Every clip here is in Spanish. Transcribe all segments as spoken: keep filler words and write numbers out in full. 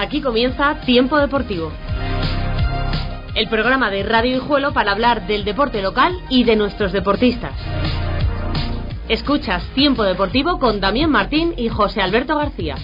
Aquí comienza Tiempo Deportivo, el programa de Radio Guijuelo para hablar del deporte local y de nuestros deportistas. Escuchas Tiempo Deportivo con Damián Martín y José Alberto García.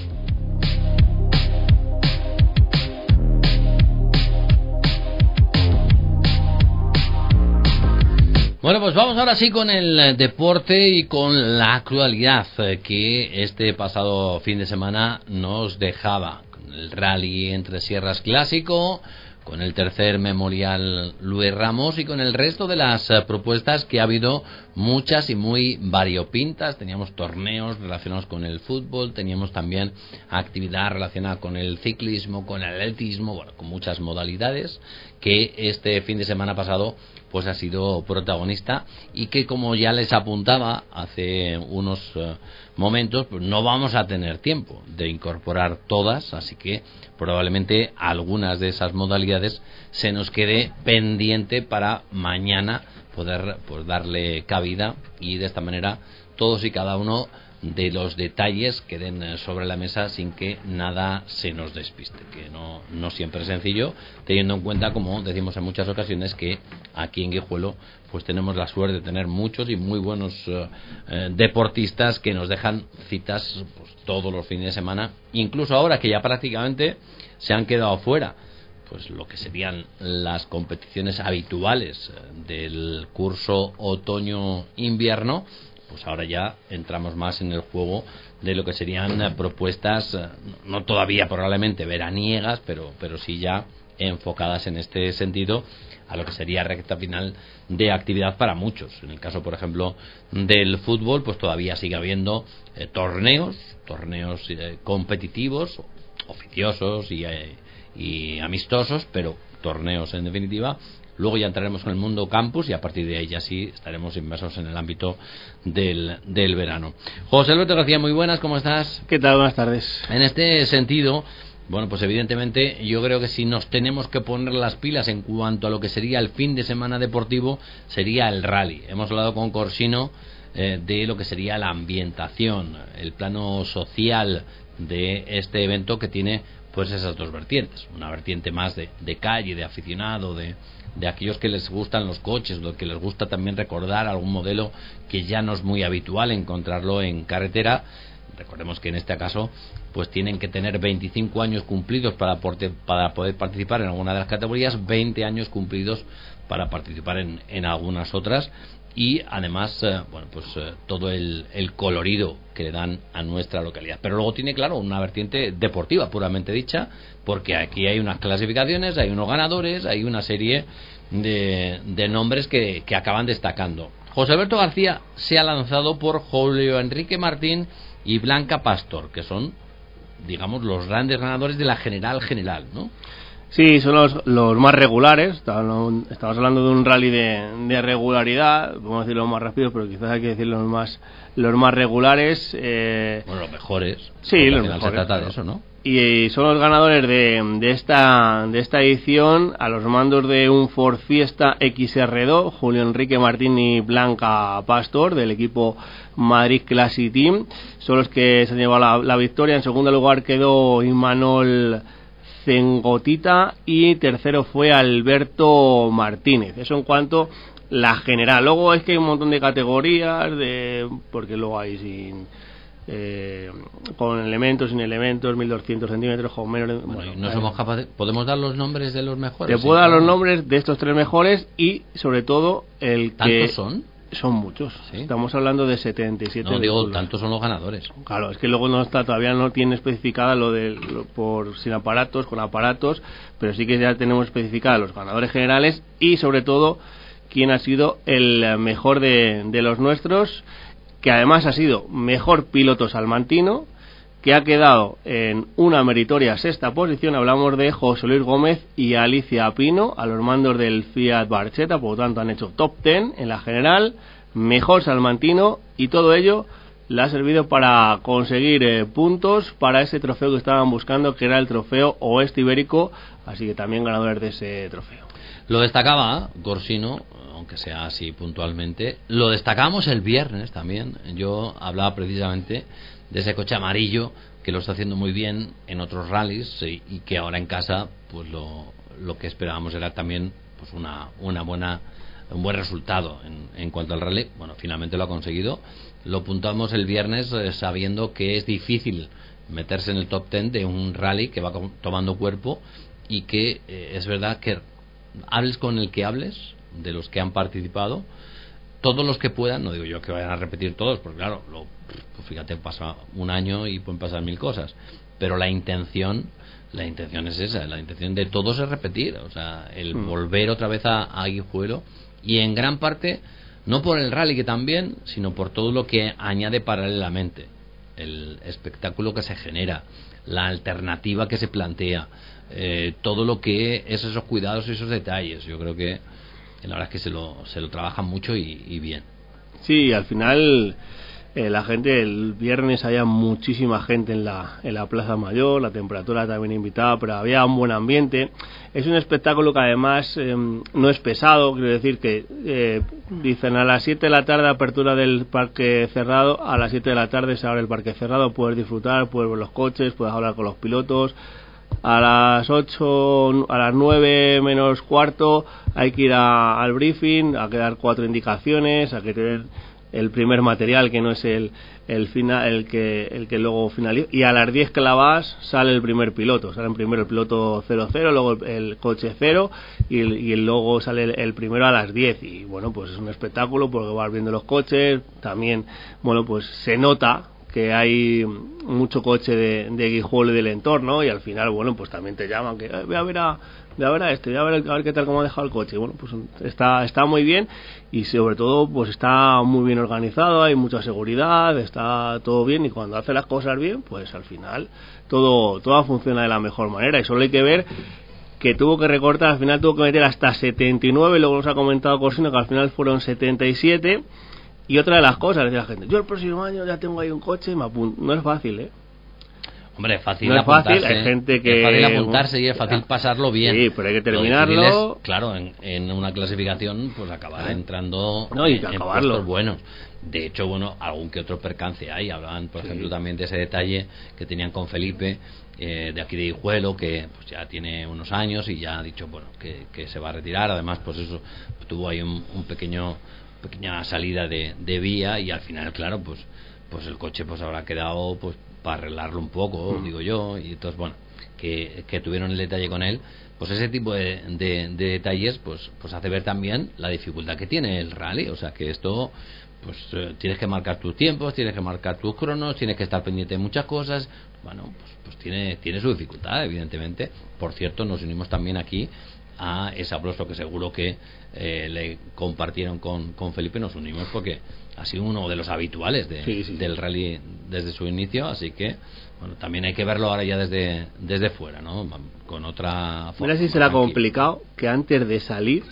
Bueno, pues vamos ahora sí con el deporte y con la actualidad que este pasado fin de semana nos dejaba. Con el rally Entre Sierras Clásico, con el tercer memorial Luis Ramos y con el resto de las propuestas que ha habido, muchas y muy variopintas. Teníamos torneos relacionados con el fútbol, teníamos también actividad relacionada con el ciclismo, con el atletismo, bueno, con muchas modalidades que este fin de semana pasado pues ha sido protagonista y que, como ya les apuntaba hace unos uh, momentos, pues no vamos a tener tiempo de incorporar todas, así que probablemente algunas de esas modalidades se nos quede pendiente para mañana poder pues darle cabida y de esta manera todos y cada uno de los detalles queden sobre la mesa sin que nada se nos despiste, que no, no siempre es sencillo, teniendo en cuenta, como decimos en muchas ocasiones, que aquí en Guijuelo pues tenemos la suerte de tener muchos y muy buenos uh, eh, deportistas que nos dejan citas pues todos los fines de semana, incluso ahora que ya prácticamente se han quedado fuera pues lo que serían las competiciones habituales del curso otoño-invierno. Pues ahora ya entramos más en el juego de lo que serían propuestas, no todavía probablemente veraniegas, pero, pero sí ya enfocadas en este sentido a lo que sería recta final de actividad para muchos. En el caso, por ejemplo, del fútbol, pues todavía sigue habiendo eh, torneos, torneos eh, competitivos, oficiosos y, eh, y amistosos, pero torneos en definitiva. Luego ya entraremos en el mundo campus y a partir de ahí ya sí estaremos inmersos en el ámbito del, del verano. José Alberto García, muy buenas, ¿cómo estás? ¿Qué tal? Buenas tardes. En este sentido, bueno, pues evidentemente yo creo que si nos tenemos que poner las pilas en cuanto a lo que sería el fin de semana deportivo, sería el rally. Hemos hablado con Corsino eh, de lo que sería la ambientación, el plano social de este evento que tiene pues esas dos vertientes, una vertiente más de, de calle, de aficionado, de, de aquellos que les gustan los coches, lo que les gusta también recordar algún modelo que ya no es muy habitual encontrarlo en carretera. Recordemos que en este caso pues tienen que tener veinticinco años cumplidos para, porte, para poder participar en alguna de las categorías, veinte años cumplidos para participar en, en algunas otras, y además eh, bueno pues eh, todo el, el colorido que le dan a nuestra localidad. Pero luego tiene, claro, una vertiente deportiva puramente dicha, porque aquí hay unas clasificaciones, hay unos ganadores, hay una serie de, de nombres que, que acaban destacando. José Alberto García se ha lanzado por Julio Enrique Martín y Blanca Pastor, que son, digamos, los grandes ganadores de la general general, ¿no? Sí, son los, los más regulares. Estamos, estamos hablando de un rally de, de regularidad, podemos decirlo más rápido, pero quizás hay que decir los más, los más regulares. Eh... Bueno, los mejores. Sí, los al final mejores. Se trata de eso, ¿no? Y son los ganadores de, de esta de esta edición a los mandos de un Ford Fiesta X R dos, Julio Enrique Martín y Blanca Pastor, del equipo Madrid Classic Team. Son los que se han llevado la, la victoria. En segundo lugar quedó Imanol Cengotita y tercero fue Alberto Martínez. Eso en cuanto la general. Luego es que hay un montón de categorías, de porque luego hay sin eh, con elementos, sin elementos, mil doscientos centímetros, con menos. Bueno, bueno, no eh, somos capaces. ¿Podemos dar los nombres de los mejores? Te puedo dar los nombres de estos tres mejores y sobre todo el que. ¿Tantos son? Son muchos. ¿Sí? Estamos hablando de setenta y siete. No digo, vehículos. tantos son los ganadores. Claro, es que luego no está, todavía no tiene especificada lo de lo, por sin aparatos, con aparatos, pero sí que ya tenemos especificada los ganadores generales y sobre todo quién ha sido el mejor de, de los nuestros, que además ha sido mejor piloto salmantino, que ha quedado en una meritoria sexta posición. Hablamos de José Luis Gómez y Alicia Pino, a los mandos del Fiat Barchetta, por lo tanto han hecho top ten en la general, mejor salmantino, y todo ello le ha servido para conseguir eh, puntos para ese trofeo que estaban buscando, que era el trofeo Oeste Ibérico, así que también ganadores de ese trofeo. Lo destacaba Corsino, aunque sea así puntualmente, lo destacamos el viernes también. Yo hablaba precisamente de ese coche amarillo que lo está haciendo muy bien en otros rallies y, y que ahora en casa pues lo, lo que esperábamos era también pues una, una buena un buen resultado en, en cuanto al rally. Bueno, finalmente lo ha conseguido. Lo puntamos el viernes eh, sabiendo que es difícil meterse en el top ten de un rally que va tomando cuerpo y que eh, es verdad que hables con el que hables de los que han participado, todos los que puedan, no digo yo que vayan a repetir todos, porque claro, lo, pues fíjate, pasa un año y pueden pasar mil cosas, pero la intención la intención es esa, la intención de todos es repetir, o sea, el mm. volver otra vez a, a Guijuelo, y en gran parte no por el rally, que también, sino por todo lo que añade paralelamente, el espectáculo que se genera, la alternativa que se plantea, eh, todo lo que es esos cuidados y esos detalles. Yo creo que la verdad es que se lo, se lo trabajan mucho y, y bien. Sí, al final eh, la gente, el viernes había muchísima gente en la, en la Plaza Mayor, la temperatura también invitada, pero había un buen ambiente. Es un espectáculo que además eh, no es pesado, quiero decir que eh, dicen a las siete de la tarde apertura del parque cerrado, a las siete de la tarde se abre el parque cerrado, puedes disfrutar, puedes ver los coches, puedes hablar con los pilotos. A las ocho, a las nueve menos cuarto hay que ir a, al briefing, a que dar cuatro indicaciones, a que tener el primer material, que no es el el final, el que el que luego finaliza, y a las diez que la vas sale el primer piloto, sale primero el piloto cero cero, luego el, el coche cero y, y luego sale el, el primero a las diez, y bueno, pues es un espectáculo porque vas viendo los coches, también, bueno, pues se nota que hay mucho coche de, de Guijuelo y del entorno, y al final, bueno, pues también te llaman, que eh, voy a ver a voy a ver a este, voy a ver, a ver qué tal, cómo ha dejado el coche. Bueno, pues está está muy bien, y sobre todo pues está muy bien organizado, hay mucha seguridad, está todo bien, y cuando hace las cosas bien, pues al final todo todo funciona de la mejor manera, y solo hay que ver que tuvo que recortar, al final tuvo que meter hasta setenta y nueve, luego nos ha comentado Corsino que al final fueron setenta y siete. Y otra de las cosas, decía la gente, yo el próximo año ya tengo ahí un coche, me apunto. No es fácil, ¿eh? Hombre, es fácil no es apuntarse. Fácil, hay gente que... Es fácil apuntarse y es fácil pasarlo bien. Sí, pero hay que terminarlo. Es, claro, en, en una clasificación, pues acabar ¿Eh? entrando no, y en, en puestos buenos. De hecho, bueno, algún que otro percance hay. Hablaban, por sí. ejemplo, también de ese detalle que tenían con Felipe, eh, de aquí de Guijuelo, que pues ya tiene unos años y ya ha dicho, bueno, que, que se va a retirar. Además, pues eso, tuvo ahí un, un pequeño... pequeña salida de, de vía, y al final, claro, pues pues el coche pues habrá quedado pues para arreglarlo un poco, mm. digo yo, y entonces, bueno, que, que tuvieron el detalle con él, pues ese tipo de, de, de detalles pues pues hace ver también la dificultad que tiene el rally. O sea, que esto pues eh, tienes que marcar tus tiempos, tienes que marcar tus cronos, tienes que estar pendiente de muchas cosas. Bueno, pues, pues tiene tiene su dificultad, evidentemente. Por cierto, nos unimos también aquí a ese aplauso que seguro que eh, le compartieron con, con Felipe. Nos unimos porque ha sido uno de los habituales de, sí, sí, del sí. rally desde su inicio, así que bueno, también hay que verlo ahora ya desde desde fuera, ¿no? Con otra forma. Mira si será complicado que antes de salir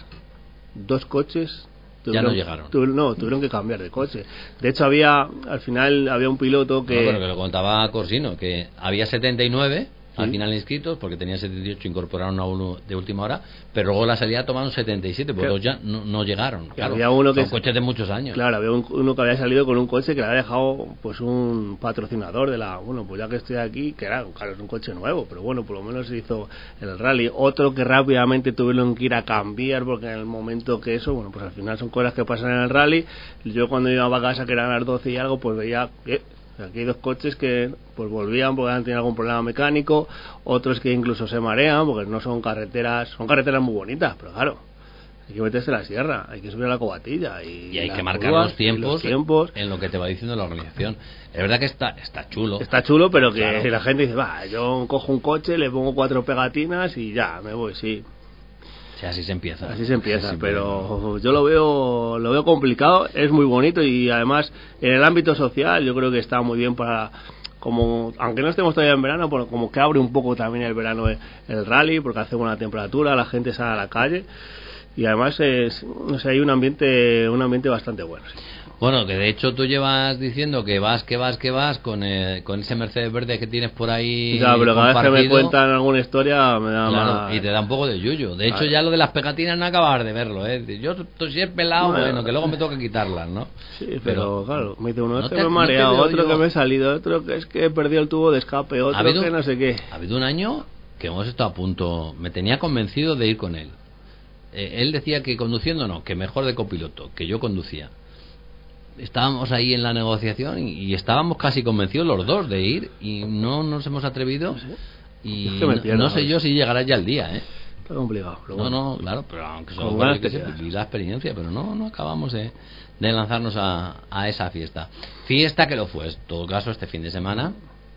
dos coches tuvieron, ya no llegaron. Tu, no, tuvieron que cambiar de coche. De hecho, había al final había un piloto que... No, pero que lo contaba Corsino, que había setenta y nueve al ¿Sí? final inscritos, porque tenía setenta y ocho, incorporaron a uno de última hora, pero luego la salida tomaron setenta y siete, pues claro. dos ya no, no llegaron. Claro, había uno son que coches de muchos años. Claro, había un, uno que había salido con un coche que le había dejado pues un patrocinador de la... Bueno, pues ya que estoy aquí, que era, claro, es un coche nuevo, pero bueno, por lo menos se hizo el rally. Otro que rápidamente tuvieron que ir a cambiar, porque en el momento que eso, bueno, pues al final son cosas que pasan en el rally. Yo cuando iba a casa, que eran las doce y algo, pues veía que... Aquí hay dos coches que pues volvían porque han tenido algún problema mecánico, otros que incluso se marean porque no son carreteras, son carreteras muy bonitas, pero claro, hay que meterse en la sierra, hay que subir a la cobatilla y, y hay que marcar curvas, los tiempos, los tiempos en lo que te va diciendo la organización. Es verdad que está está chulo. Está chulo, pero que claro. la gente dice, va, yo cojo un coche, le pongo cuatro pegatinas y ya, me voy, sí. Sí, así se empieza. Así se empieza, así pero yo lo veo lo veo complicado, es muy bonito, y además en el ámbito social yo creo que está muy bien para, como aunque no estemos todavía en verano, pero como que abre un poco también el verano el, el rally, porque hace buena temperatura, la gente sale a la calle, y además es, o sea, hay un ambiente un ambiente bastante bueno. Sí. Bueno, que de hecho tú llevas diciendo que vas, que vas, que vas con, eh, con ese Mercedes verde que tienes por ahí. Ya, pero cada vez que me cuentan alguna historia me da claro, más... y te da un poco de yuyo. De hecho, claro. ya lo de las pegatinas no acabas de verlo, ¿eh? Yo estoy si es pelado, bueno, bueno, que luego me tengo que quitarlas, ¿no? Sí, pero, pero claro, me dice uno, no este te, me he mareado, no otro yo... que me he salido, otro que es que he perdido el tubo de escape, otro habido, que no sé qué. Ha habido un año que hemos estado a punto, me tenía convencido de ir con él. Eh, él decía que conduciendo no, que mejor de copiloto, que yo conducía. Estábamos ahí en la negociación y, y estábamos casi convencidos los dos de ir y no nos hemos atrevido. No sé. Y es que me pierdo, no sé yo si llegará ya el día, ¿eh? Está complicado. No, bueno. no, claro, pero aunque solo por que se la experiencia, pero no, no acabamos de, de lanzarnos a, a esa fiesta. Fiesta que lo fue, en todo caso, este fin de semana.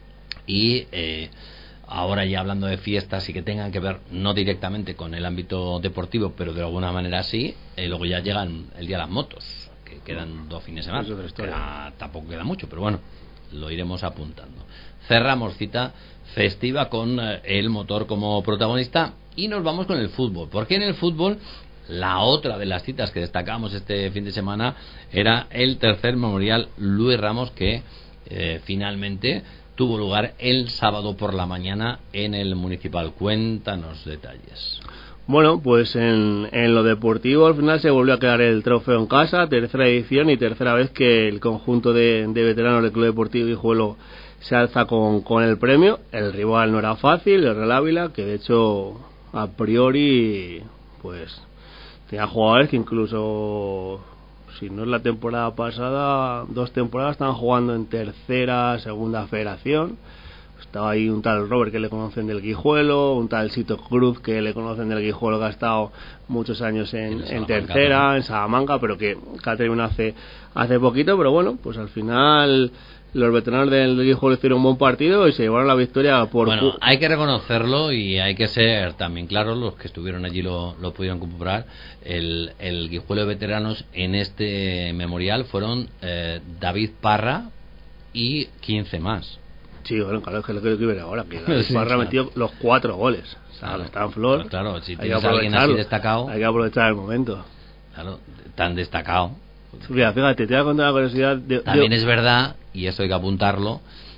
Y eh, ahora ya hablando de fiestas y que tengan que ver no directamente con el ámbito deportivo, pero de alguna manera sí, eh, luego ya llegan el día de las motos. Quedan dos fines de semana, queda, tampoco queda mucho, pero bueno, lo iremos apuntando. Cerramos cita festiva con eh, el motor como protagonista y nos vamos con el fútbol, porque en el fútbol la otra de las citas que destacamos este fin de semana era el tercer memorial Luis Ramos, que eh, finalmente tuvo lugar el sábado por la mañana en el Municipal. Cuéntanos detalles. Bueno, pues en, en lo deportivo al final se volvió a quedar el trofeo en casa, tercera edición y tercera vez que el conjunto de, de veteranos del Club Deportivo Guijuelo se alza con, con el premio. El rival no era fácil, el Real Ávila, que de hecho a priori pues tenía jugadores que incluso, si no es la temporada pasada, dos temporadas estaban jugando en tercera, segunda federación. Estaba ahí un tal Robert que le conocen del Guijuelo, un tal Sito Cruz que le conocen del Guijuelo, que ha estado muchos años en, en, en tercera, ¿no? En Salamanca, pero que, que ha terminado hace, hace poquito. Pero bueno, pues al final los veteranos del Guijuelo hicieron un buen partido y se llevaron la victoria por... Bueno, hay que reconocerlo y hay que ser también claros, los que estuvieron allí lo, lo pudieron comprobar. El, el Guijuelo de veteranos en este memorial fueron eh, David Parra y quince más. Sí, bueno, claro, es que lo que quiero ver ahora, que la sí, Parra ha metido los cuatro goles. O sea, claro, está en flor. Pues claro, si tienes a alguien así destacado... Hay que aprovechar el momento. Claro, tan destacado. Mira, fíjate, te voy a contar una curiosidad. De, También de... es verdad, y eso hay que apuntarlo,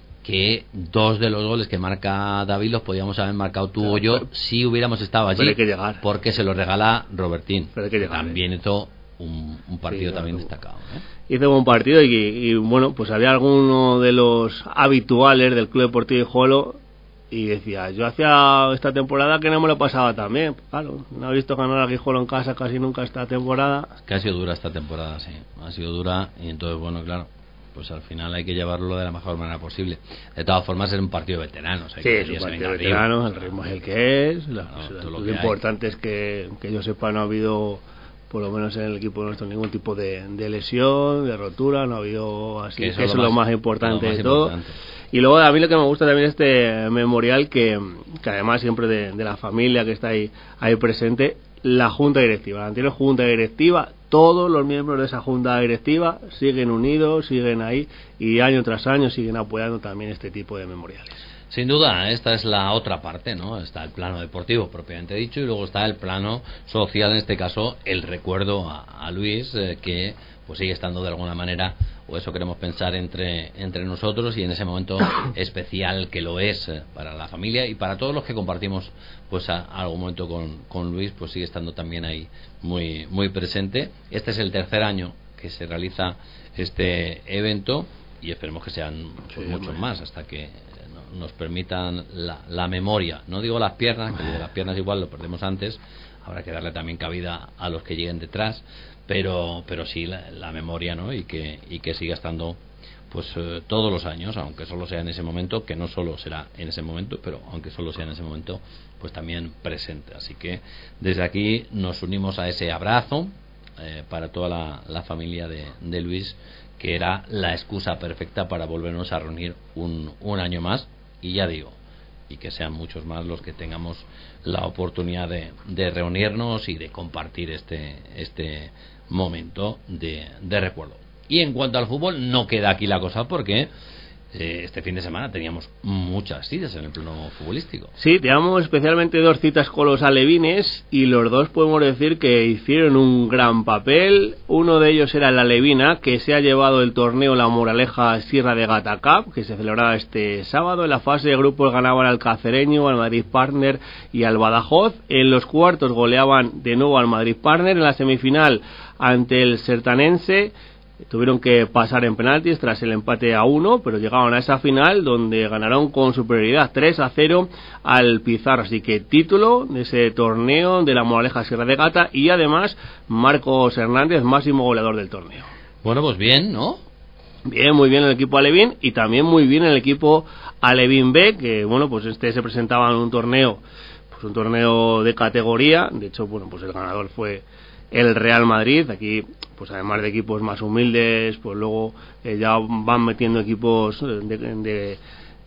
que dos de los goles que marca David los podíamos haber marcado tú claro, o yo pero, si hubiéramos estado allí. Pero hay que llegar. Porque se lo regala Robertín. Pero hay que llegar. También ¿eh? hizo un, un partido sí, también claro, destacado. ¿eh? Hizo un buen partido y, y bueno, pues había alguno de los habituales del Club Deportivo Guijuelo y decía, yo hacía esta temporada que no me lo pasaba tan bien. Claro, no he visto ganar a Guijuelo en casa casi nunca esta temporada. Que ha sido dura esta temporada, sí. Ha sido dura y entonces, bueno, claro, pues al final hay que llevarlo de la mejor manera posible. De todas formas, es un partido de veteranos. Hay sí, que es un partido de veteranos, el ritmo es el que es. La, no, o sea, lo, lo que importante hay. Es que, que yo sepa, no ha habido... por lo menos en el equipo nuestro ningún tipo de, de lesión, de rotura, no ha habido así, que eso, que eso es lo más, más importante lo más de todo. Importante. Y luego a mí lo que me gusta también este memorial, que, que además siempre de, de la familia que está ahí, ahí presente, la junta directiva, la anterior junta directiva, todos los miembros de esa junta directiva siguen unidos, siguen ahí y año tras año siguen apoyando también este tipo de memoriales. Sin duda, esta es la otra parte, ¿no? Está el plano deportivo propiamente dicho y luego está el plano social, en este caso el recuerdo a, a Luis, eh, que pues sigue estando de alguna manera, o eso queremos pensar entre entre nosotros y en ese momento especial que lo es eh, para la familia y para todos los que compartimos pues a, a algún momento con, con Luis, pues sigue estando también ahí muy muy presente. Este es el tercer año que se realiza este evento y esperemos que sean pues, sí, muchos hombre. más hasta que nos permitan la, la memoria, no digo las piernas, que las piernas igual lo perdemos antes, habrá que darle también cabida a los que lleguen detrás, pero pero sí la, la memoria, ¿no? Y que y que siga estando pues eh, todos los años, aunque solo sea en ese momento, que no solo será en ese momento, pero aunque solo sea en ese momento, pues también presente. Así que desde aquí nos unimos a ese abrazo eh, para toda la, la familia de, de Luis, que era la excusa perfecta para volvernos a reunir un, un año más. Y ya digo, y que sean muchos más los que tengamos la oportunidad de, de reunirnos y de compartir este este momento de, de recuerdo. Y en cuanto al fútbol, no queda aquí la cosa porque eh, este fin de semana teníamos muchas citas en el plano futbolístico. Sí, teníamos especialmente dos citas con los alevines y los dos podemos decir que hicieron un gran papel. Uno de ellos era el alevina, que se ha llevado el torneo La Moraleja Sierra de Gata Cup, que se celebraba este sábado. En la fase de grupos ganaban al Cacereño, al Madrid Partner y al Badajoz. En los cuartos goleaban de nuevo al Madrid Partner. En la semifinal ante el Sertanense tuvieron que pasar en penaltis tras el empate a uno, pero llegaron a esa final donde ganaron con superioridad tres a cero al Pizarro. Así que título de ese torneo de La Moraleja Sierra de Gata y además Marcos Hernández, máximo goleador del torneo. Bueno, pues bien, ¿no? Bien, muy bien el equipo alevín y también muy bien el equipo Alevín B, que bueno, pues este se presentaba en un torneo, pues un torneo de categoría. De hecho, bueno, pues el ganador fue el Real Madrid. Aquí, pues además de equipos más humildes, pues luego eh, ya van metiendo equipos de, de,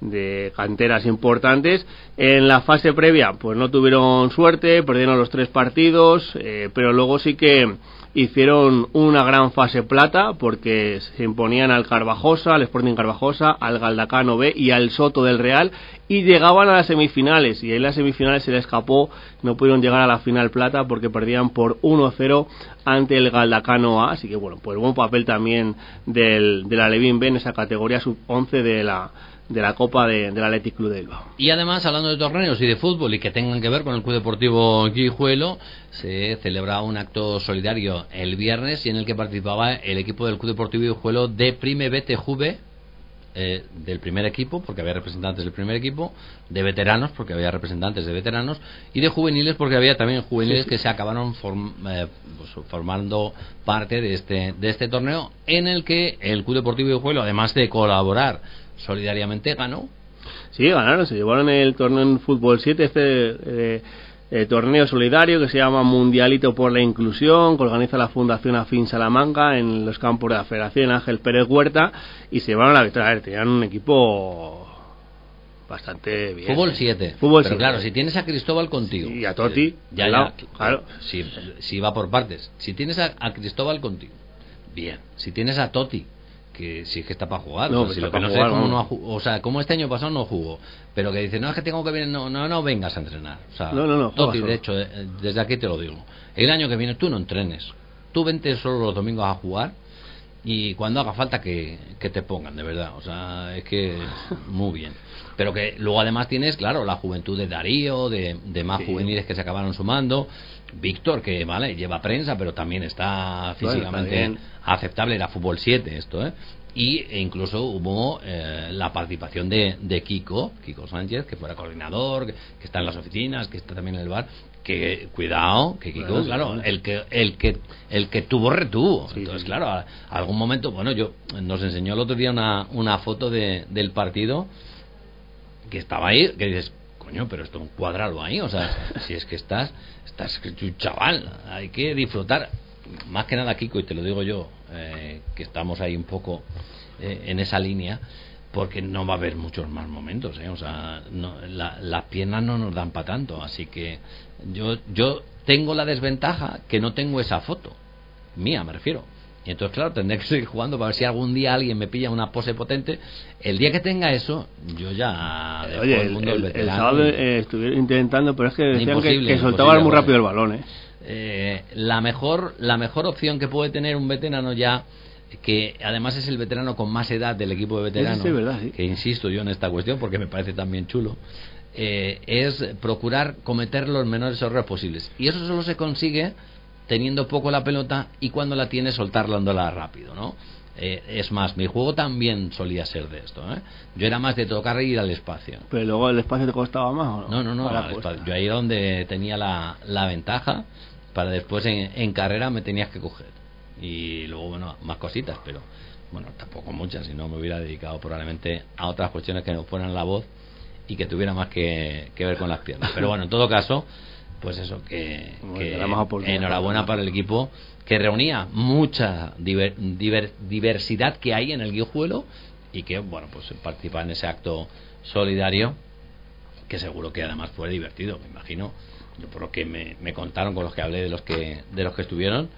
de canteras importantes. En la fase previa, pues no tuvieron suerte, perdieron los tres partidos, eh, pero luego sí que hicieron una gran fase plata porque se imponían al Carvajosa, al Sporting Carvajosa, al Galdacano B y al Soto del Real y llegaban a las semifinales, y en las semifinales se les escapó, no pudieron llegar a la final plata porque perdían por uno cero ante el Galdacano A. Así que bueno, pues buen papel también del, del Alevín B en esa categoría sub once de la de la Copa de, del Athletic Club de Bilbao. Y además, hablando de torneos y de fútbol y que tengan que ver con el Club Deportivo Guijuelo, se celebraba un acto solidario el viernes y en el que participaba el equipo del Club Deportivo Guijuelo de Prime B T Juve, eh, del primer equipo, porque había representantes del primer equipo, de veteranos, porque había representantes de veteranos, y de juveniles, porque había también juveniles sí, sí. que se acabaron form, eh, pues, formando parte de este, de este torneo, en el que el Club Deportivo Guijuelo, además de colaborar solidariamente, ganó. Sí, ganaron, se llevaron el torneo en Fútbol siete, este eh, eh, torneo solidario que se llama Mundialito por la Inclusión, que organiza la Fundación Afín Salamanca en los campos de la Federación Ángel Pérez Huerta, y se llevaron la victoria. A ver, tenían un equipo bastante bien. Fútbol siete. Fútbol Pero siete. Claro, si tienes a Cristóbal contigo. Y a Totti. Ya, ya, ya, claro. Si, si va por partes. Si tienes a, a Cristóbal contigo, bien. Si tienes a Totti, que sí que está para jugar, no, o sea, si lo que no sé cómo no ha jugado, o sea, como este año pasado no jugó, pero que dice, no, es que tengo que venir, no, no, no vengas a entrenar, o sea, no, no, no, Totti, de hecho, desde aquí te lo digo, el año que viene tú no entrenes, tú vente solo los domingos a jugar y cuando haga falta que, que te pongan, de verdad, o sea, es que muy bien, pero que luego además tienes, claro, la juventud de Darío, de, de más sí. juveniles que se acabaron sumando, Víctor, que vale, lleva prensa, pero también está físicamente bueno, está aceptable, era Fútbol siete esto, ¿eh? Y e incluso hubo eh, la participación de, de Kiko, Kiko Sánchez, que fuera coordinador, que, que está en las oficinas, que está también en el bar, que cuidado, que Kiko, bueno, claro, sí. el que el que el que tuvo retuvo. Sí, entonces, sí. claro, a, a algún momento, bueno, yo nos enseñó el otro día una, una foto de, del partido que estaba ahí, que dices, coño, pero esto cuadrarlo ahí, o sea, si es que estás, estás un chaval, hay que disfrutar. Más que nada, Kiko, y te lo digo yo, eh, que estamos ahí un poco eh, en esa línea, porque no va a haber muchos más momentos, ¿eh? O sea, no, la, las piernas no nos dan para tanto, así que yo yo tengo la desventaja que no tengo esa foto mía, me refiero, y entonces claro, tendré que seguir jugando para ver si algún día alguien me pilla una pose potente. El día que tenga eso, yo ya dejo Oye, el mundo el, del el, el sábado y... eh, estuvieron intentando, pero es que decían imposible, que, que soltaban muy rápido el balón, ¿eh? Eh, la mejor la mejor opción que puede tener un veterano ya, que además es el veterano con más edad del equipo de veteranos, sí, verdad, sí. que insisto yo en esta cuestión porque me parece también chulo, eh, es procurar cometer los menores errores posibles, y eso solo se consigue teniendo poco la pelota y cuando la tienes soltarla rápido, ¿no? Eh, es más, mi juego también solía ser de esto, ¿eh? Yo era más de tocar e ir al espacio. Pero luego el espacio te costaba más, ¿o no? No, no, no, al espacio. Yo ahí era donde tenía la, la ventaja, para después en, en carrera me tenías que coger. Y luego, bueno, más cositas, pero bueno, tampoco muchas, si no me hubiera dedicado probablemente a otras cuestiones que no fueran la voz y que tuviera más que, que ver con las piernas. Pero bueno, en todo caso, pues eso, que, que enhorabuena para el equipo, que reunía mucha diver, diver, diversidad que hay en el Guijuelo, y que, bueno, pues participa en ese acto solidario, que seguro que además fue divertido, me imagino, yo por lo que me, me contaron con los que hablé de los que de los que estuvieron,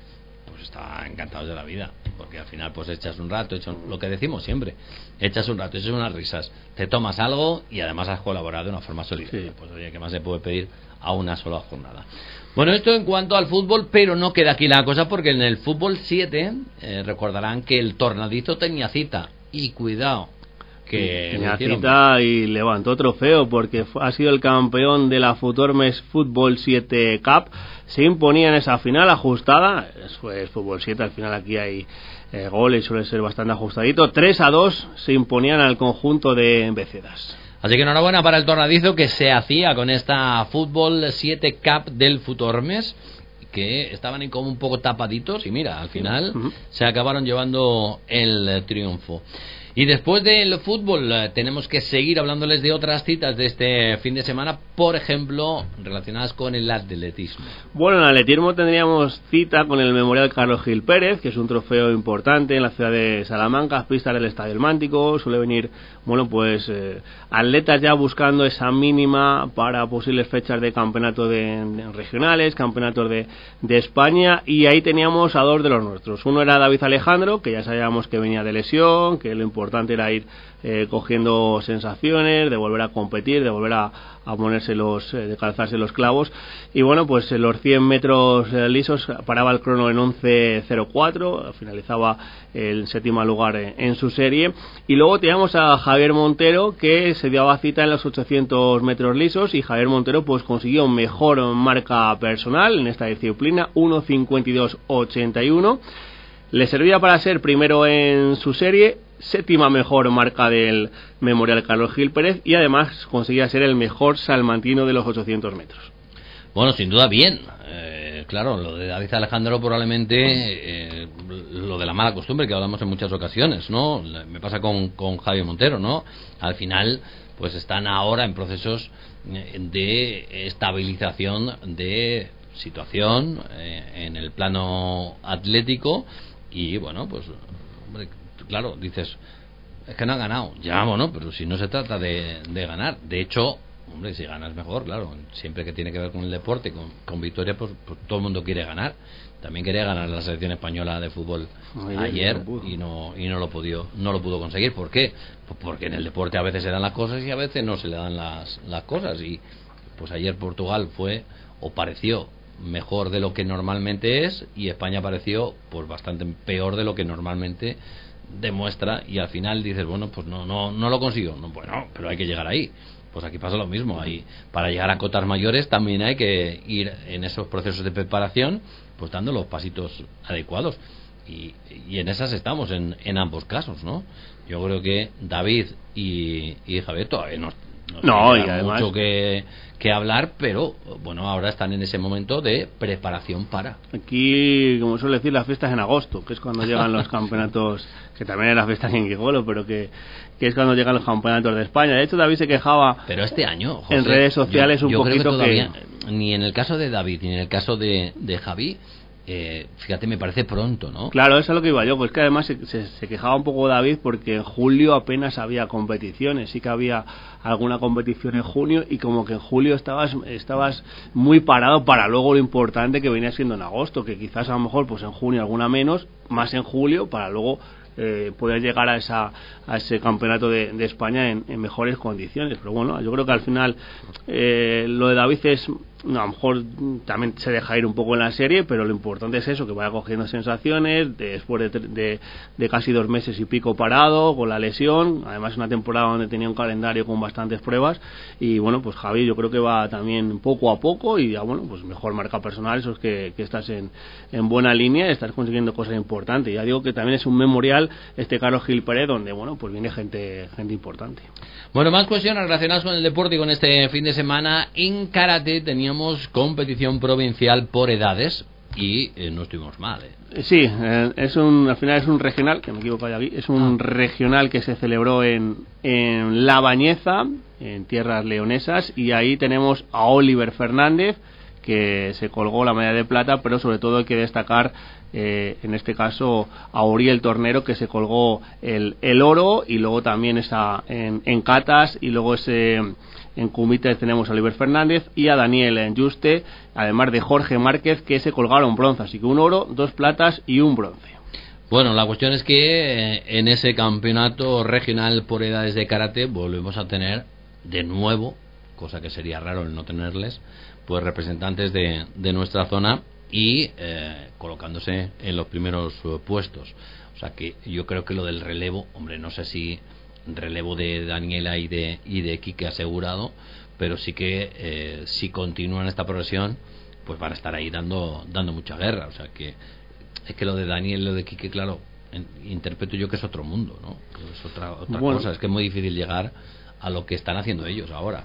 pues está encantado de la vida, porque al final pues echas un rato, echas lo que decimos siempre, echas un rato, echas unas risas, te tomas algo y además has colaborado de una forma solidaria. Sí. Pues oye, ¿qué más se puede pedir a una sola jornada? Bueno, esto en cuanto al fútbol, pero no queda aquí la cosa, porque en el fútbol siete eh, recordarán que el Tornadizo tenía cita, y cuidado, que tenía cita y levantó trofeo, porque ha sido el campeón de la Futormes Fútbol siete Cup. Se imponía en esa final ajustada, eso es fútbol siete, al final aquí hay eh, goles, suele ser bastante ajustadito. tres a dos se imponían al conjunto de Becedas. Así que enhorabuena para el Tornadizo, que se hacía con esta Fútbol siete Cup del Futormes, que estaban ahí como un poco tapaditos y mira, al final uh-huh. se acabaron llevando el triunfo. Y después del fútbol eh, tenemos que seguir hablándoles de otras citas de este fin de semana, por ejemplo, relacionadas con el atletismo. Bueno, en atletismo tendríamos cita con el Memorial Carlos Gil Pérez, que es un trofeo importante en la ciudad de Salamanca, pistas del Estadio El Mántico. Suele venir, bueno, pues eh, atletas ya buscando esa mínima para posibles fechas de campeonato de, de regionales, campeonatos de, de España, y ahí teníamos a dos de los nuestros. Uno era David Alejandro, que ya sabíamos que venía de lesión, que lo importante era ir eh, cogiendo sensaciones, de volver a competir, de volver a, a ponerse los, eh, de calzarse los clavos, y bueno, pues en los cien metros eh, lisos paraba el crono en once cero cuatro, finalizaba el séptimo lugar en, en su serie. Y luego teníamos a Javier Montero, que se dio cita en los ochocientos metros lisos, y Javier Montero pues consiguió mejor marca personal en esta disciplina, uno cincuenta y dos ochenta y uno. Le servía para ser primero en su serie, séptima mejor marca del Memorial Carlos Gil Pérez, y además conseguía ser el mejor salmantino de los ochocientos metros. Bueno, sin duda bien. Eh, claro, lo de David Alejandro probablemente eh, lo de la mala costumbre que hablamos en muchas ocasiones, ¿no? Me pasa con, con Javier Montero, ¿no? Al final, pues están ahora en procesos de estabilización de situación eh, en el plano atlético. Y bueno, pues hombre, claro, dices, es que no ha ganado, ya bueno, pero si no se trata de, de ganar, de hecho, hombre, si ganas mejor, claro, siempre que tiene que ver con el deporte, con, con victoria, pues, pues todo el mundo quiere ganar. También quería ganar la selección española de fútbol Ay, ayer no y no y no lo pudo no lo pudo conseguir. ¿Por qué? Pues porque en el deporte a veces se dan las cosas y a veces no se le dan las, las cosas, y pues ayer Portugal fue o pareció mejor de lo que normalmente es, y España pareció pues bastante peor de lo que normalmente demuestra, y al final dices, bueno, pues no no no lo consigo, no, bueno, pero hay que llegar ahí. Pues aquí pasa lo mismo, ahí para llegar a cotas mayores también hay que ir en esos procesos de preparación, pues dando los pasitos adecuados, y, y en esas estamos en, en ambos casos, ¿no? Yo creo que David y, y Javier todavía no No, no y además mucho que, que hablar, pero bueno, ahora están en ese momento de preparación para. Aquí, como suele decir, las fiestas en agosto, que es cuando llegan los campeonatos, que también eran las fiestas en Guigolo, pero que, que es cuando llegan los campeonatos de España. De hecho, David se quejaba, pero este año, José, en redes sociales, yo, yo un poquito creo que, todavía, que ni en el caso de David ni en el caso de, de Javi, Eh, fíjate, me parece pronto, ¿no? Claro, eso es lo que iba yo, pues que además se, se, se quejaba un poco David porque en julio apenas había competiciones, sí que había alguna competición en junio, y como que en julio estabas estabas muy parado para luego lo importante que venía siendo en agosto, que quizás a lo mejor pues en junio alguna menos, más en julio, para luego eh, poder llegar a esa a ese campeonato de, de España en, en mejores condiciones. Pero bueno, yo creo que al final eh, lo de David es, no, a lo mejor también se deja ir un poco en la serie, pero lo importante es eso, que vaya cogiendo sensaciones de, después de, de, de casi dos meses y pico parado con la lesión, además una temporada donde tenía un calendario con bastantes pruebas, y bueno, pues Javi yo creo que va también poco a poco, y ya bueno, pues mejor marca personal, eso es que, que estás en, en buena línea, estás consiguiendo cosas importantes. Ya digo que también es un memorial este Carlos Gil Pérez, donde bueno, pues viene gente gente importante. Bueno, más cuestiones relacionadas con el deporte, y con este fin de semana en karate teníamos competición provincial por edades, y eh, no estuvimos mal, ¿eh? Sí, eh, es un, al final es un regional, que me equivoco ya aquí, es un ah. regional que se celebró en, en La Bañeza, en tierras leonesas, y ahí tenemos a Oliver Fernández, que se colgó la medalla de plata, pero sobre todo hay que destacar eh, en este caso a Uriel Tornero, que se colgó el, el oro, y luego también esa en, en catas, y luego ese en cumites tenemos a Oliver Fernández y a Daniel Juste, además de Jorge Márquez, que se colgaron bronce, así que un oro, dos platas y un bronce. Bueno, la cuestión es que eh, en ese campeonato regional por edades de karate volvemos a tener de nuevo, cosa que sería raro el no tenerles, pues representantes de, de nuestra zona y eh, colocándose en los primeros uh, puestos. O sea que yo creo que lo del relevo, hombre, no sé si relevo de Daniela y de y de Quique asegurado, pero sí que eh, si continúan esta progresión, pues van a estar ahí dando dando mucha guerra. O sea que es que lo de Daniel y lo de Quique, claro, en, interpreto yo que es otro mundo, ¿no? Es otra otra bueno. cosa. Es que es muy difícil llegar a lo que están haciendo ellos ahora.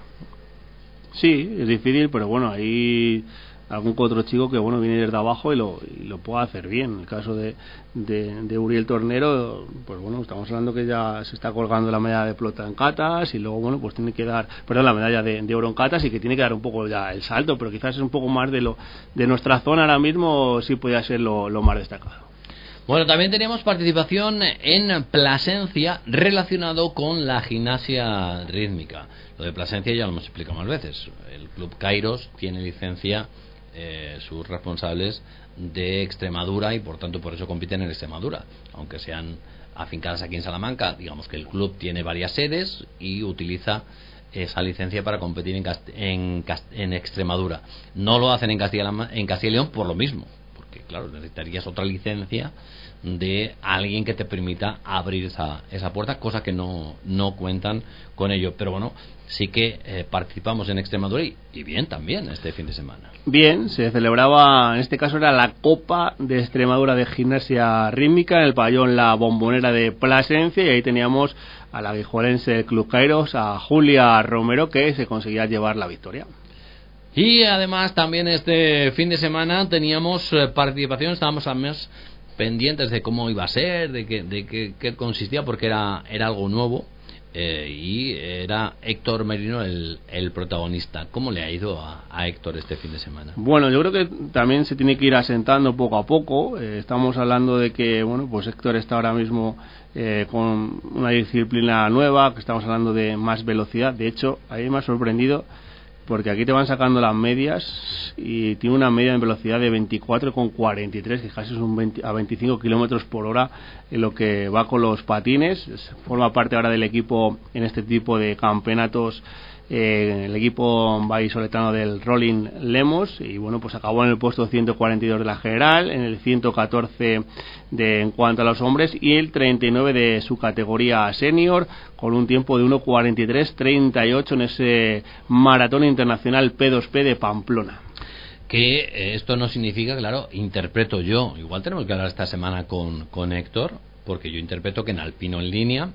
Sí, es difícil, pero bueno, hay algún otro chico que bueno viene desde abajo y lo, y lo puede hacer bien. En el caso de, de, de Uriel Tornero, pues bueno, estamos hablando que ya se está colgando la medalla de plata en catas, y luego bueno, pues tiene que dar, perdón, la medalla de, de oro en catas, y que tiene que dar un poco ya el salto, pero quizás es un poco más de lo de nuestra zona ahora mismo, sí podría ser lo, lo más destacado. Bueno, también teníamos participación en Plasencia relacionado con la gimnasia rítmica. Lo de Plasencia ya lo hemos explicado más veces. El Club Kairos tiene licencia, eh, sus responsables, de Extremadura, y por tanto por eso compiten en Extremadura. Aunque sean afincadas aquí en Salamanca, digamos que el club tiene varias sedes y utiliza esa licencia para competir en, Cast- en, Cast- en Extremadura. No lo hacen en Castilla, en Castilla y León por lo mismo. Claro, necesitarías otra licencia de alguien que te permita abrir esa, esa puerta, cosa que no, no cuentan con ello. Pero bueno, sí que eh, participamos en Extremadura y, y bien también este fin de semana. Bien, se celebraba, en este caso era la Copa de Extremadura de Gimnasia Rítmica en el pabellón La Bombonera de Plasencia, y ahí teníamos a la guijuelense Club Kairos, a Julia Romero, que se conseguía llevar la victoria. Y además también este fin de semana teníamos eh, participación, estábamos además pendientes de cómo iba a ser, de qué de qué, qué consistía, porque era era algo nuevo, eh, y era Héctor Merino el, el protagonista. ¿Cómo le ha ido a, a Héctor este fin de semana? Bueno, yo creo que también se tiene que ir asentando poco a poco. Eh, estamos hablando de que bueno, pues Héctor está ahora mismo eh, con una disciplina nueva, que estamos hablando de más velocidad. De hecho, a mí me ha sorprendido, porque aquí te van sacando las medias y tiene una media en velocidad de veinticuatro coma cuarenta y tres, que casi es un veinte a veinticinco kilómetros por hora en lo que va con los patines. Forma parte ahora del equipo en este tipo de campeonatos, eh, el equipo vallisoletano del Rolling Lemos, y bueno, pues acabó en el puesto ciento cuarenta y dos de la general, en el ciento catorce de en cuanto a los hombres, y el treinta y nueve de su categoría senior, con un tiempo de uno cuarenta y tres treinta y ocho en ese maratón internacional P dos P de Pamplona. Que eh, esto no significa, claro, interpreto yo, igual tenemos que hablar esta semana con, con Héctor, porque yo interpreto que en alpino en línea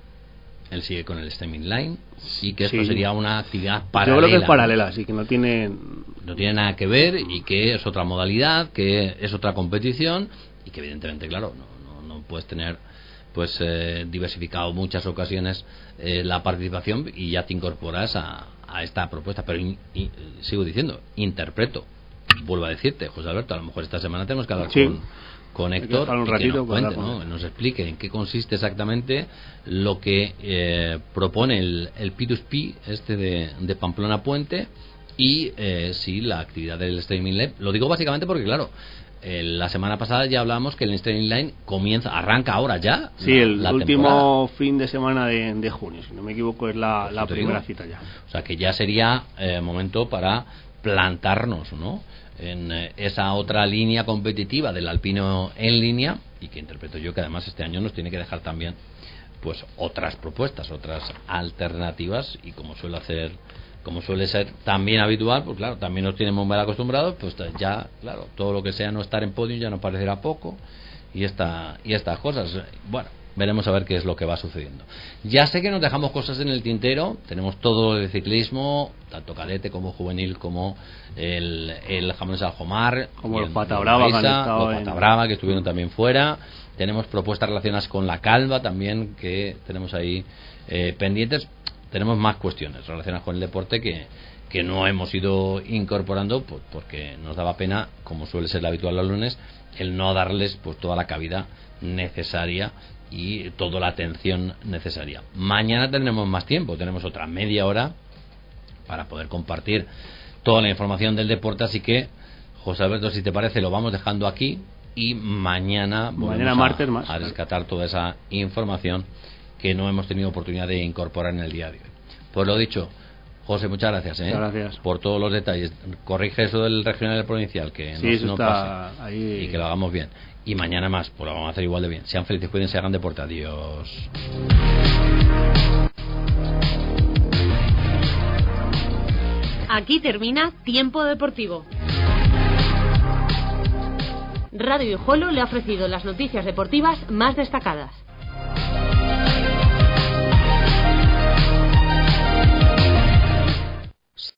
él sigue con el stemming line, y que esto sí sería una actividad paralela. Yo creo que es paralela, así que no tiene no tiene nada que ver, y que es otra modalidad, que es otra competición, y que evidentemente, claro, no, no, no puedes tener pues eh, diversificado muchas ocasiones eh, la participación y ya te incorporas a, a esta propuesta. Pero in, in, sigo diciendo, interpreto, vuelvo a decirte, José Alberto, a lo mejor esta semana tenemos que hablar sí. con con Héctor un y ratito, que nos cuente, ¿no? Nos explique en qué consiste exactamente lo que eh, propone el, el P dos P este de, de Pamplona Puente, y eh, si la actividad del Streaming Line. Lo digo básicamente porque claro, eh, la semana pasada ya hablamos que el Streaming Line comienza, arranca ahora ya. Sí, la, el la último temporada. fin de semana de, de junio, si no me equivoco, es la, la primera digo. cita ya. O sea que ya sería eh, momento para plantarnos, ¿no?, en eh, esa otra línea competitiva del alpino en línea, y que interpreto yo que además este año nos tiene que dejar también pues otras propuestas, otras alternativas, y como suele hacer, como suele ser también habitual, pues claro, también nos tienen muy mal acostumbrados, pues ya, claro, todo lo que sea no estar en podio ya nos parecerá poco, y esta y estas cosas, bueno, veremos a ver qué es lo que va sucediendo. Ya sé que nos dejamos cosas en el tintero, tenemos todo el ciclismo, tanto cadete como juvenil, como el, el Jamones Aljomar, como los Pata Brava, que, los Pata Brava, que estuvieron también fuera. Tenemos propuestas relacionadas con la Calva también, que tenemos ahí eh, pendientes. Tenemos más cuestiones relacionadas con el deporte que, que no hemos ido incorporando pues, porque nos daba pena, como suele ser habitual los lunes, el no darles pues toda la cabida necesaria y toda la atención necesaria. Mañana tendremos más tiempo, tenemos otra media hora para poder compartir toda la información del deporte, así que José Alberto, si te parece, lo vamos dejando aquí y mañana mañana martes a, más, a rescatar toda esa información que no hemos tenido oportunidad de incorporar en el día de hoy. Pues lo dicho, José, muchas gracias, ¿eh? Muchas gracias por todos los detalles. Corrige eso del regional y del provincial, que sí, no, eso no está pase ahí. Y que lo hagamos bien. Y mañana más, pues lo vamos a hacer igual de bien. Sean felices, cuídense, hagan deporte. Adiós. Aquí termina Tiempo Deportivo. Radio Guijuelo le ha ofrecido las noticias deportivas más destacadas.